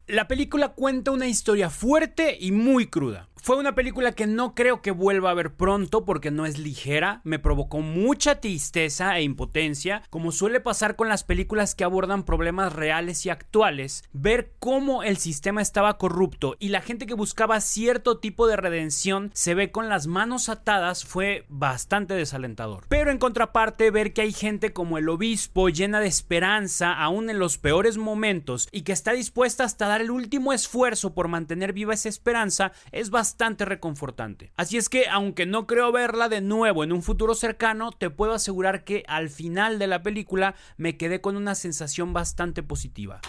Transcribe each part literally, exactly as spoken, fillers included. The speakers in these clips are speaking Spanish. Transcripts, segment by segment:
La película cuenta una historia fuerte y muy cruda. Fue una película que no creo que vuelva a ver pronto porque no es ligera, me provocó mucha tristeza e impotencia, como suele pasar con las películas que abordan problemas reales y actuales. Ver cómo el sistema estaba corrupto y la gente que buscaba cierto tipo de redención se ve con las manos atadas fue bastante desalentador. Pero en contraparte, ver que hay gente como el obispo llena de esperanza aún en los peores momentos y que está dispuesta hasta dar el último esfuerzo por mantener viva esa esperanza es bastante bastante reconfortante. Así es que, aunque no creo verla de nuevo en un futuro cercano, te puedo asegurar que al final de la película me quedé con una sensación bastante positiva.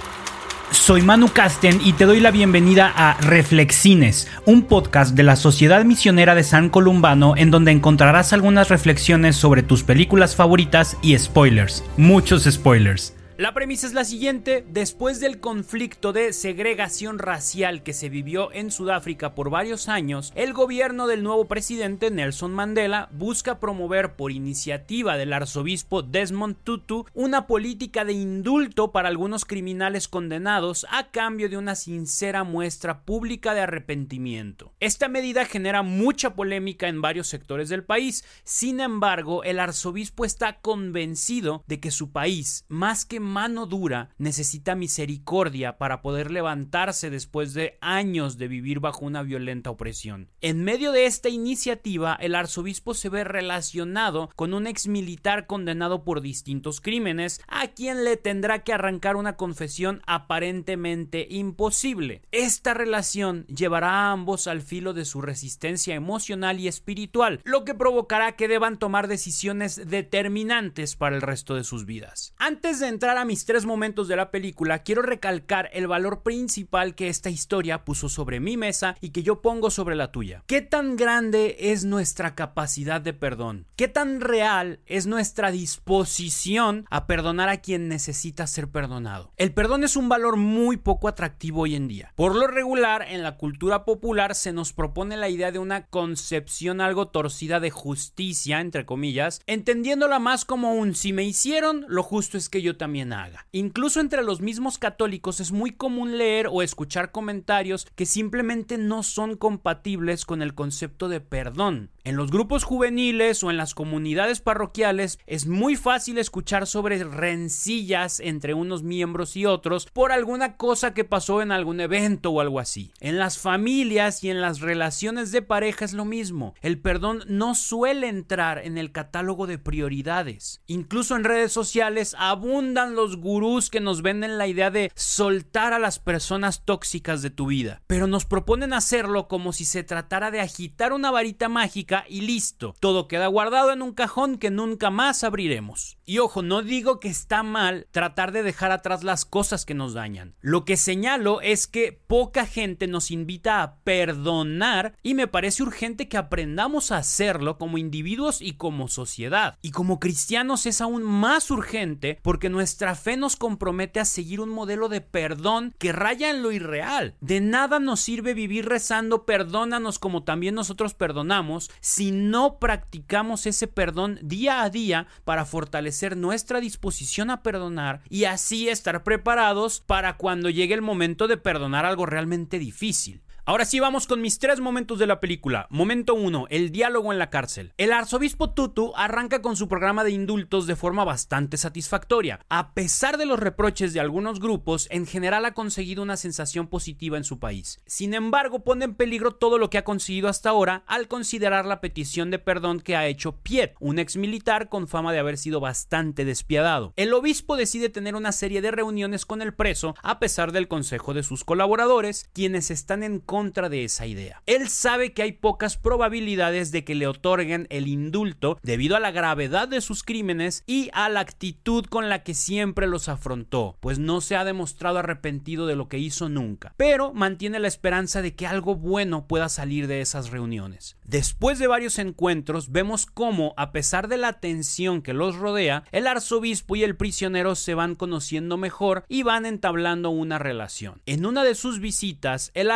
Soy Manu Casten y te doy la bienvenida a Reflexines, un podcast de la Sociedad Misionera de San Columbano en donde encontrarás algunas reflexiones sobre tus películas favoritas y spoilers, muchos spoilers. La premisa es la siguiente: después del conflicto de segregación racial que se vivió en Sudáfrica por varios años, el gobierno del nuevo presidente Nelson Mandela busca promover por iniciativa del arzobispo Desmond Tutu una política de indulto para algunos criminales condenados a cambio de una sincera muestra pública de arrepentimiento. Esta medida genera mucha polémica en varios sectores del país. Sin embargo, el arzobispo está convencido de que su país, más que mano dura, necesita misericordia para poder levantarse después de años de vivir bajo una violenta opresión. En medio de esta iniciativa, el arzobispo se ve relacionado con un ex militar condenado por distintos crímenes, a quien le tendrá que arrancar una confesión aparentemente imposible. Esta relación llevará a ambos al filo de su resistencia emocional y espiritual, lo que provocará que deban tomar decisiones determinantes para el resto de sus vidas. Antes de entrar a mis tres momentos de la película, quiero recalcar el valor principal que esta historia puso sobre mi mesa y que yo pongo sobre la tuya. ¿Qué tan grande es nuestra capacidad de perdón? ¿Qué tan real es nuestra disposición a perdonar a quien necesita ser perdonado? El perdón es un valor muy poco atractivo hoy en día. Por lo regular, en la cultura popular se nos propone la idea de una concepción algo torcida de justicia, entre comillas, entendiéndola más como un si me hicieron, lo justo es que yo también haga. Incluso entre los mismos católicos es muy común leer o escuchar comentarios que simplemente no son compatibles con el concepto de perdón. En los grupos juveniles o en las comunidades parroquiales es muy fácil escuchar sobre rencillas entre unos miembros y otros por alguna cosa que pasó en algún evento o algo así. En las familias y en las relaciones de pareja es lo mismo. El perdón no suele entrar en el catálogo de prioridades. Incluso en redes sociales abundan los gurús que nos venden la idea de soltar a las personas tóxicas de tu vida, pero nos proponen hacerlo como si se tratara de agitar una varita mágica y listo, todo queda guardado en un cajón que nunca más abriremos. Y ojo, no digo que está mal tratar de dejar atrás las cosas que nos dañan. Lo que señalo es que poca gente nos invita a perdonar y me parece urgente que aprendamos a hacerlo como individuos y como sociedad. Y como cristianos es aún más urgente porque nuestra fe nos compromete a seguir un modelo de perdón que raya en lo irreal. De nada nos sirve vivir rezando perdónanos como también nosotros perdonamos si no practicamos ese perdón día a día para fortalecer nuestra disposición a perdonar y así estar preparados para cuando llegue el momento de perdonar algo realmente difícil. Ahora sí vamos con mis tres momentos de la película. Momento uno, el diálogo en la cárcel. El arzobispo Tutu arranca con su programa de indultos de forma bastante satisfactoria. A pesar de los reproches de algunos grupos, en general ha conseguido una sensación positiva en su país. Sin embargo, pone en peligro todo lo que ha conseguido hasta ahora al considerar la petición de perdón que ha hecho Piet, un ex militar con fama de haber sido bastante despiadado. El obispo decide tener una serie de reuniones con el preso a pesar del consejo de sus colaboradores, quienes están en contra de esa idea. Él sabe que hay pocas probabilidades de que le otorguen el indulto debido a la gravedad de sus crímenes y a la actitud con la que siempre los afrontó, pues no se ha demostrado arrepentido de lo que hizo nunca, pero mantiene la esperanza de que algo bueno pueda salir de esas reuniones. Después de varios encuentros, vemos cómo, a pesar de la tensión que los rodea, el arzobispo y el prisionero se van conociendo mejor y van entablando una relación. En una de sus visitas, el arzobispo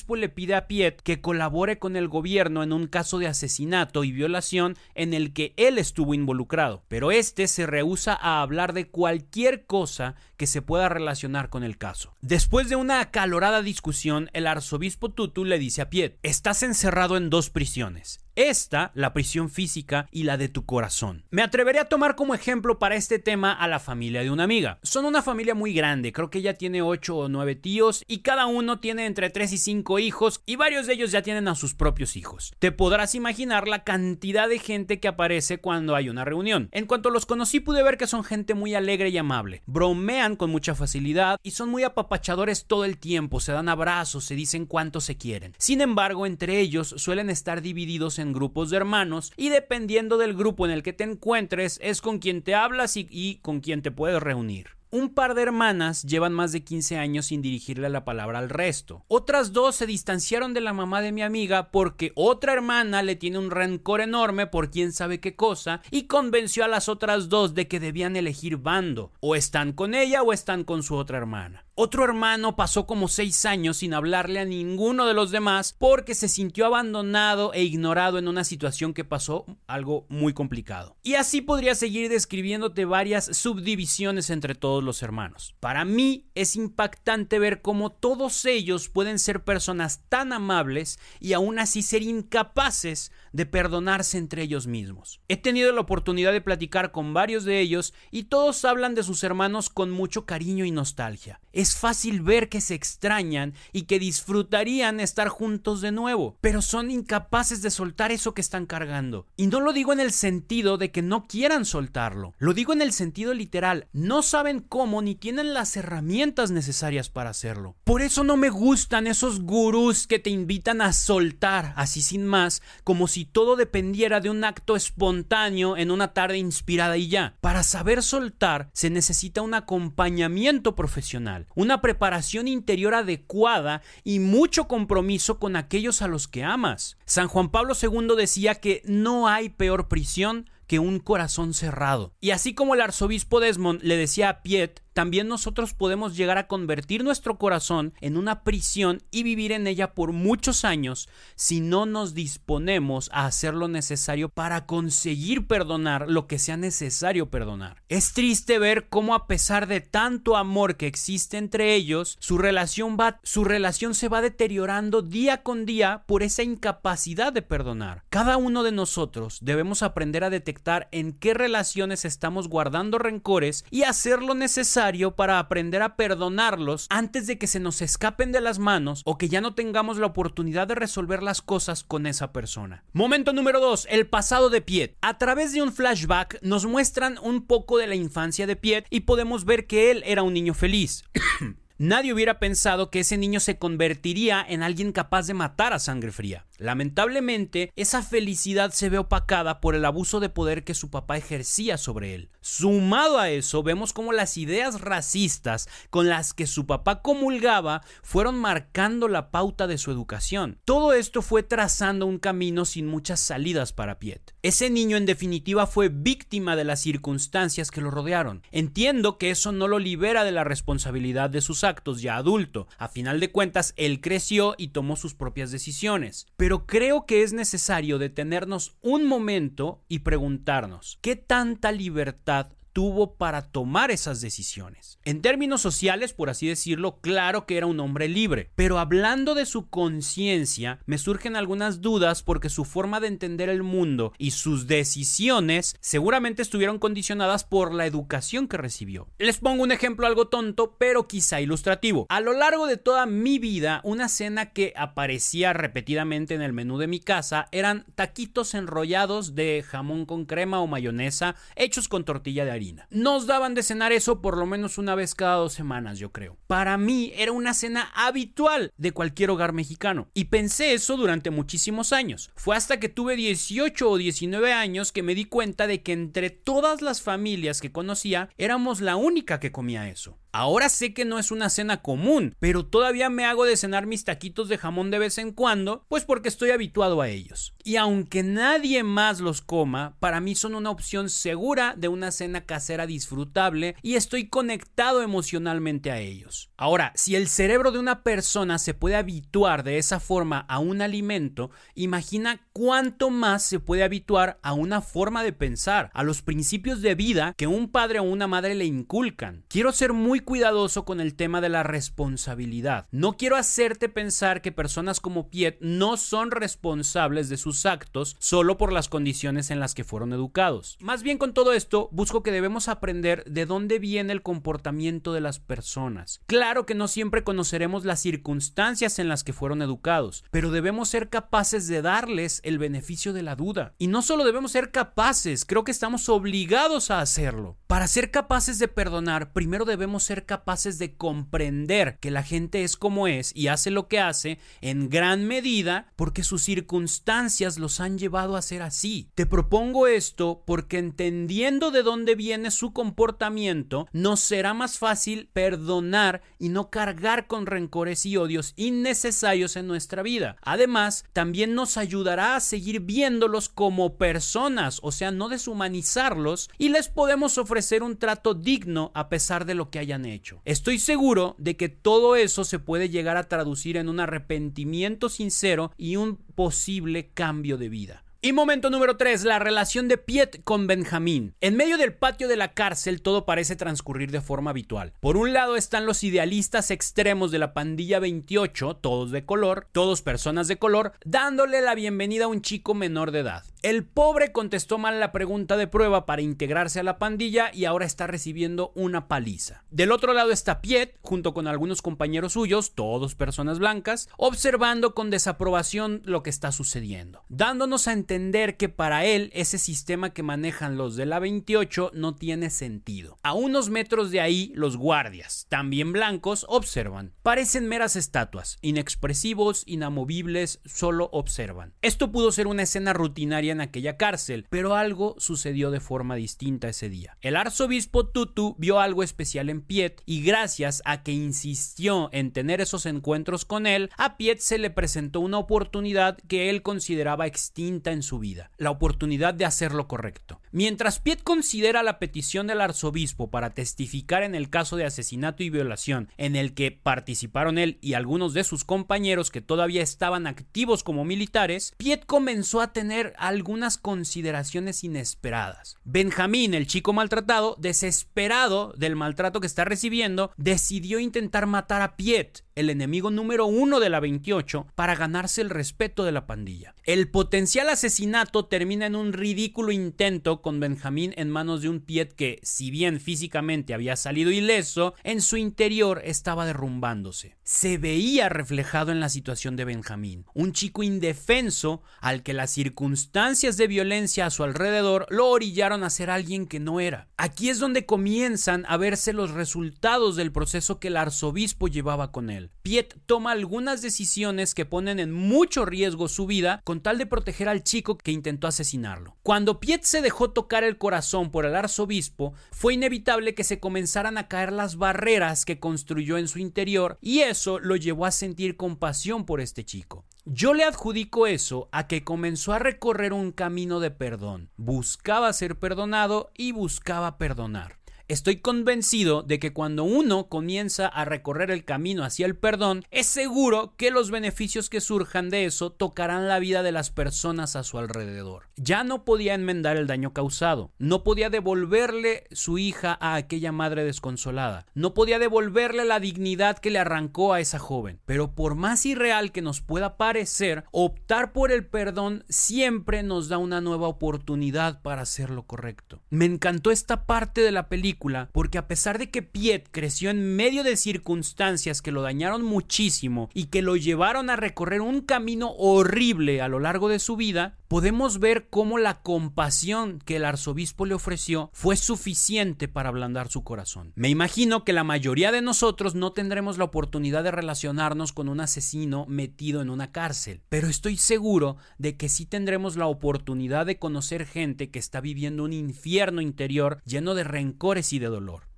arzobispo le pide a Piet que colabore con el gobierno en un caso de asesinato y violación en el que él estuvo involucrado, pero este se rehúsa a hablar de cualquier cosa que se pueda relacionar con el caso. Después de una acalorada discusión, el arzobispo Tutu le dice a Piet: estás encerrado en dos prisiones. Esta, la prisión física, y la de tu corazón. Me atreveré a tomar como ejemplo para este tema a la familia de una amiga. Son una familia muy grande, creo que ella tiene ocho o nueve tíos y cada uno tiene entre tres y cinco hijos y varios de ellos ya tienen a sus propios hijos. Te podrás imaginar la cantidad de gente que aparece cuando hay una reunión. En cuanto los conocí pude ver que son gente muy alegre y amable. Bromean con mucha facilidad y son muy apapachadores todo el tiempo, se dan abrazos, se dicen cuánto se quieren. Sin embargo, entre ellos suelen estar divididos en en grupos de hermanos y dependiendo del grupo en el que te encuentres es con quien te hablas y, y con quien te puedes reunir. Un par de hermanas llevan más de quince años sin dirigirle la palabra al resto. Otras dos se distanciaron de la mamá de mi amiga porque otra hermana le tiene un rencor enorme por quién sabe qué cosa y convenció a las otras dos de que debían elegir bando. O están con ella o están con su otra hermana. Otro hermano pasó como seis años sin hablarle a ninguno de los demás porque se sintió abandonado e ignorado en una situación que pasó algo muy complicado. Y así podría seguir describiéndote varias subdivisiones entre todos los hermanos. Para mí es impactante ver cómo todos ellos pueden ser personas tan amables y aún así ser incapaces de perdonarse entre ellos mismos. He tenido la oportunidad de platicar con varios de ellos y todos hablan de sus hermanos con mucho cariño y nostalgia. Es fácil ver que se extrañan y que disfrutarían estar juntos de nuevo, pero son incapaces de soltar eso que están cargando. Y no lo digo en el sentido de que no quieran soltarlo, lo digo en el sentido literal. No saben cómo ni tienen las herramientas necesarias para hacerlo. Por eso no me gustan esos gurús que te invitan a soltar así sin más, como si todo dependiera de un acto espontáneo en una tarde inspirada y ya. Para saber soltar se necesita un acompañamiento profesional, una preparación interior adecuada y mucho compromiso con aquellos a los que amas. San Juan Pablo segundo decía que no hay peor prisión que un corazón cerrado. Y así como el arzobispo Desmond le decía a Piet, también nosotros podemos llegar a convertir nuestro corazón en una prisión y vivir en ella por muchos años si no nos disponemos a hacer lo necesario para conseguir perdonar lo que sea necesario perdonar. Es triste ver cómo a pesar de tanto amor que existe entre ellos, su relación va, su relación se va deteriorando día con día por esa incapacidad de perdonar. Cada uno de nosotros debemos aprender a detectar en qué relaciones estamos guardando rencores y hacer lo necesario para aprender a perdonarlos antes de que se nos escapen de las manos o que ya no tengamos la oportunidad de resolver las cosas con esa persona. Momento número dos, el pasado de Piet. A través de un flashback nos muestran un poco de la infancia de Piet y podemos ver que él era un niño feliz. Nadie hubiera pensado que ese niño se convertiría en alguien capaz de matar a sangre fría. Lamentablemente, esa felicidad se ve opacada por el abuso de poder que su papá ejercía sobre él. Sumado a eso, vemos cómo las ideas racistas con las que su papá comulgaba fueron marcando la pauta de su educación. Todo esto fue trazando un camino sin muchas salidas para Piet. Ese niño, en definitiva, fue víctima de las circunstancias que lo rodearon. Entiendo que eso no lo libera de la responsabilidad de sus actos ya adulto. A final de cuentas, él creció y tomó sus propias decisiones. Pero Pero creo que es necesario detenernos un momento y preguntarnos ¿qué tanta libertad tuvo para tomar esas decisiones? En términos sociales, por así decirlo, claro que era un hombre libre, pero hablando de su conciencia, me surgen algunas dudas porque su forma de entender el mundo y sus decisiones seguramente estuvieron condicionadas por la educación que recibió. Les pongo un ejemplo algo tonto, pero quizá ilustrativo. A lo largo de toda mi vida, una cena que aparecía repetidamente en el menú de mi casa eran taquitos enrollados de jamón con crema o mayonesa hechos con tortilla de harina. Nos daban de cenar eso por lo menos una vez cada dos semanas, yo creo. Para mí era una cena habitual de cualquier hogar mexicano y pensé eso durante muchísimos años. Fue hasta que tuve dieciocho o diecinueve años que me di cuenta de que entre todas las familias que conocía éramos la única que comía eso. Ahora sé que no es una cena común, pero todavía me hago de cenar mis taquitos de jamón de vez en cuando, pues porque estoy habituado a ellos. Y aunque nadie más los coma, para mí son una opción segura de una cena casera disfrutable y estoy conectado emocionalmente a ellos. Ahora, si el cerebro de una persona se puede habituar de esa forma a un alimento, imagina cuánto más se puede habituar a una forma de pensar, a los principios de vida que un padre o una madre le inculcan. Quiero ser muy cuidadoso con el tema de la responsabilidad. No quiero hacerte pensar que personas como Piet no son responsables de sus actos solo por las condiciones en las que fueron educados. Más bien, con todo esto, busco que debemos aprender de dónde viene el comportamiento de las personas. Claro que no siempre conoceremos las circunstancias en las que fueron educados, pero debemos ser capaces de darles el beneficio de la duda. Y no solo debemos ser capaces, creo que estamos obligados a hacerlo. Para ser capaces de perdonar, primero debemos ser capaces de comprender que la gente es como es y hace lo que hace en gran medida porque sus circunstancias los han llevado a ser así. Te propongo esto porque entendiendo de dónde viene su comportamiento, nos será más fácil perdonar y no cargar con rencores y odios innecesarios en nuestra vida. Además, también nos ayudará a seguir viéndolos como personas, o sea, no deshumanizarlos, y les podemos ofrecer un trato digno a pesar de lo que hayan hecho. Estoy seguro de que todo eso se puede llegar a traducir en un arrepentimiento sincero y un posible cambio de vida. Y momento número tres, la relación de Piet con Benjamín. En medio del patio de la cárcel todo parece transcurrir de forma habitual. Por un lado están los idealistas extremos de la pandilla veintiocho, todos de color, todos personas de color, dándole la bienvenida a un chico menor de edad. El pobre contestó mal la pregunta de prueba para integrarse a la pandilla y ahora está recibiendo una paliza. Del otro lado está Piet, junto con algunos compañeros suyos, todos personas blancas, observando con desaprobación lo que está sucediendo, dándonos a entender entender que para él ese sistema que manejan los de la veintiocho no tiene sentido. A unos metros de ahí, los guardias, también blancos, observan. Parecen meras estatuas, inexpresivos, inamovibles, solo observan. Esto pudo ser una escena rutinaria en aquella cárcel, pero algo sucedió de forma distinta ese día. El arzobispo Tutu vio algo especial en Piet y gracias a que insistió en tener esos encuentros con él, a Piet se le presentó una oportunidad que él consideraba extinta en su vida, la oportunidad de hacer lo correcto. Mientras Piet considera la petición del arzobispo para testificar en el caso de asesinato y violación en el que participaron él y algunos de sus compañeros que todavía estaban activos como militares, Piet comenzó a tener algunas consideraciones inesperadas. Benjamín, el chico maltratado, desesperado del maltrato que está recibiendo, decidió intentar matar a Piet, el enemigo número uno de la veintiocho, para ganarse el respeto de la pandilla. El potencial asesinato termina en un ridículo intento con Benjamín en manos de un Piet que, si bien físicamente había salido ileso, en su interior estaba derrumbándose. Se veía reflejado en la situación de Benjamín, un chico indefenso al que las circunstancias de violencia a su alrededor lo orillaron a ser alguien que no era. Aquí es donde comienzan a verse los resultados del proceso que el arzobispo llevaba con él. Piet toma algunas decisiones que ponen en mucho riesgo su vida con tal de proteger al chico que intentó asesinarlo. Cuando Piet se dejó tocar el corazón por el arzobispo, fue inevitable que se comenzaran a caer las barreras que construyó en su interior y eso lo llevó a sentir compasión por este chico. Yo le adjudico eso a que comenzó a recorrer un camino de perdón. Buscaba ser perdonado y buscaba perdonar. Estoy convencido de que cuando uno comienza a recorrer el camino hacia el perdón, es seguro que los beneficios que surjan de eso tocarán la vida de las personas a su alrededor. Ya no podía enmendar el daño causado, no podía devolverle su hija a aquella madre desconsolada, no podía devolverle la dignidad que le arrancó a esa joven. Pero por más irreal que nos pueda parecer, optar por el perdón siempre nos da una nueva oportunidad para hacer lo correcto. Me encantó esta parte de la película porque a pesar de que Piet creció en medio de circunstancias que lo dañaron muchísimo y que lo llevaron a recorrer un camino horrible a lo largo de su vida, podemos ver cómo la compasión que el arzobispo le ofreció fue suficiente para ablandar su corazón. Me imagino que la mayoría de nosotros no tendremos la oportunidad de relacionarnos con un asesino metido en una cárcel, pero estoy seguro de que sí tendremos la oportunidad de conocer gente que está viviendo un infierno interior lleno de rencores y de dolor.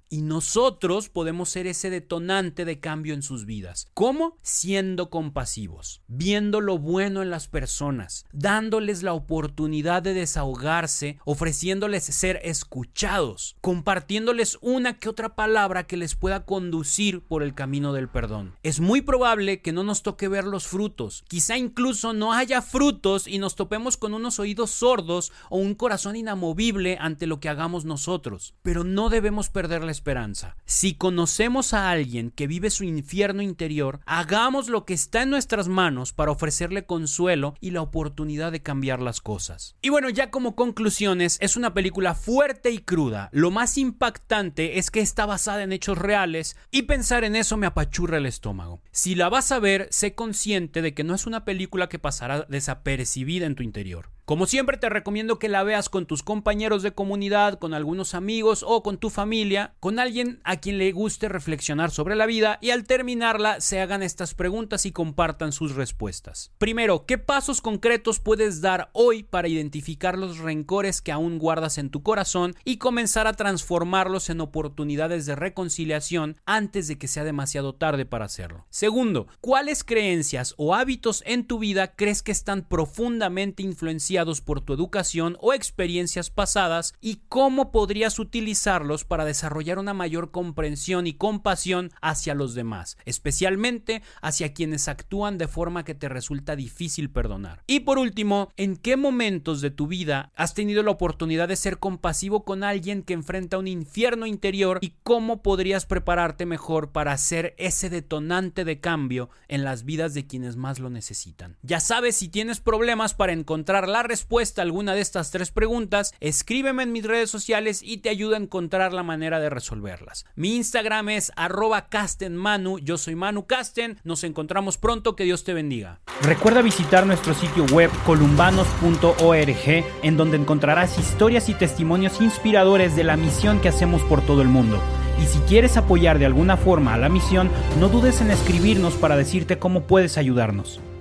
Y nosotros podemos ser ese detonante de cambio en sus vidas. ¿Cómo? Siendo compasivos, viendo lo bueno en las personas, dándoles la oportunidad de desahogarse, ofreciéndoles ser escuchados, compartiéndoles una que otra palabra que les pueda conducir por el camino del perdón. Es muy probable que no nos toque ver los frutos, quizá incluso no haya frutos y nos topemos con unos oídos sordos o un corazón inamovible ante lo que hagamos nosotros, pero no debemos perder la esperanza. Si conocemos a alguien que vive su infierno interior, hagamos lo que está en nuestras manos para ofrecerle consuelo y la oportunidad de cambiar las cosas. Y bueno, ya como conclusiones, es una película fuerte y cruda. Lo más impactante es que está basada en hechos reales y pensar en eso me apachurra el estómago. Si la vas a ver, sé consciente de que no es una película que pasará desapercibida en tu interior. Como siempre, te recomiendo que la veas con tus compañeros de comunidad, con algunos amigos o con tu familia, con alguien a quien le guste reflexionar sobre la vida, y al terminarla se hagan estas preguntas y compartan sus respuestas. Primero, ¿qué pasos concretos puedes dar hoy para identificar los rencores que aún guardas en tu corazón y comenzar a transformarlos en oportunidades de reconciliación antes de que sea demasiado tarde para hacerlo? Segundo, ¿cuáles creencias o hábitos en tu vida crees que están profundamente influenciados por tu educación o experiencias pasadas y cómo podrías utilizarlos para desarrollar una mayor comprensión y compasión hacia los demás, especialmente hacia quienes actúan de forma que te resulta difícil perdonar? Y por último, ¿en qué momentos de tu vida has tenido la oportunidad de ser compasivo con alguien que enfrenta un infierno interior y cómo podrías prepararte mejor para ser ese detonante de cambio en las vidas de quienes más lo necesitan? Ya sabes, si tienes problemas para encontrar la respuesta a alguna de estas tres preguntas, escríbeme en mis redes sociales y te ayudo a encontrar la manera de resolverlas. Mi Instagram es arroba castenmanu, yo soy Manu Casten, nos encontramos pronto, que Dios te bendiga. Recuerda visitar nuestro sitio web columbanos punto org, en donde encontrarás historias y testimonios inspiradores de la misión que hacemos por todo el mundo. Y si quieres apoyar de alguna forma a la misión, no dudes en escribirnos para decirte cómo puedes ayudarnos.